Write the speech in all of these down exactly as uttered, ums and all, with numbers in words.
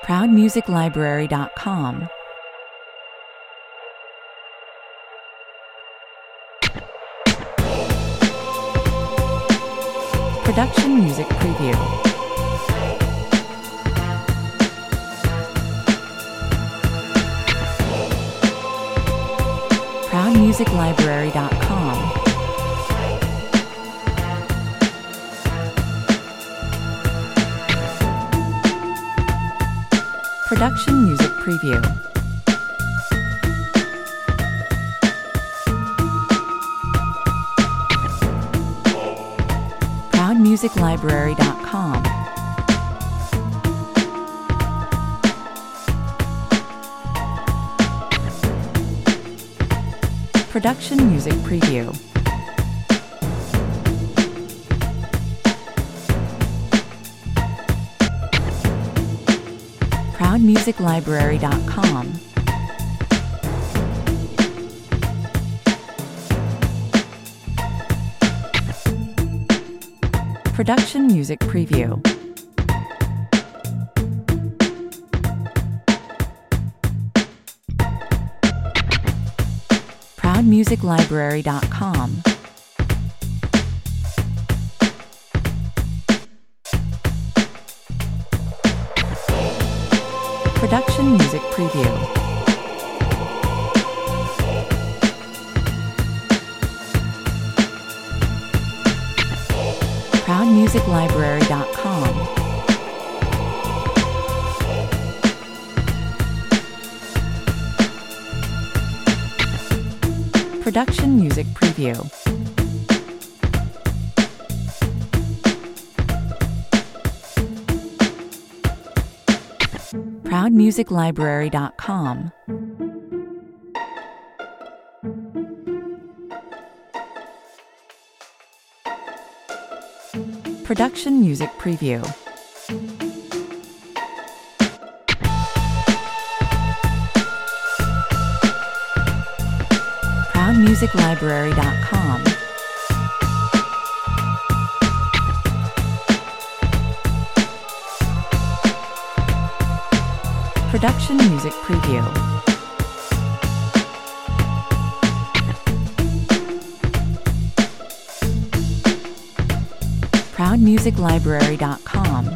proud music library dot com. Production Music Preview. proud music library dot com. Production Music Preview. proud music library dot com. Production Music Preview. proud music library dot com. Production Music Preview. proud music library dot com. Production Music Preview. proud music library dot com. Production Music Preview. proud music library dot com. Production Music Preview. proud music library dot com. Production Music Preview. proud music library dot com.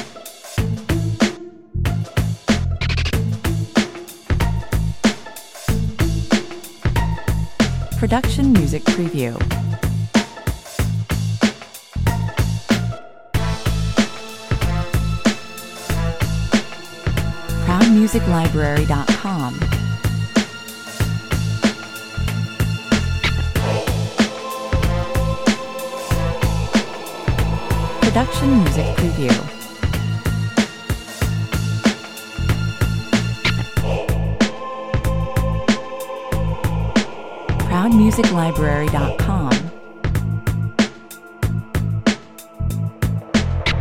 Production Music Preview. proud music library dot com. Production Music Preview. proud music library dot com.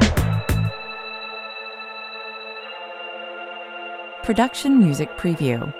Production Music Preview.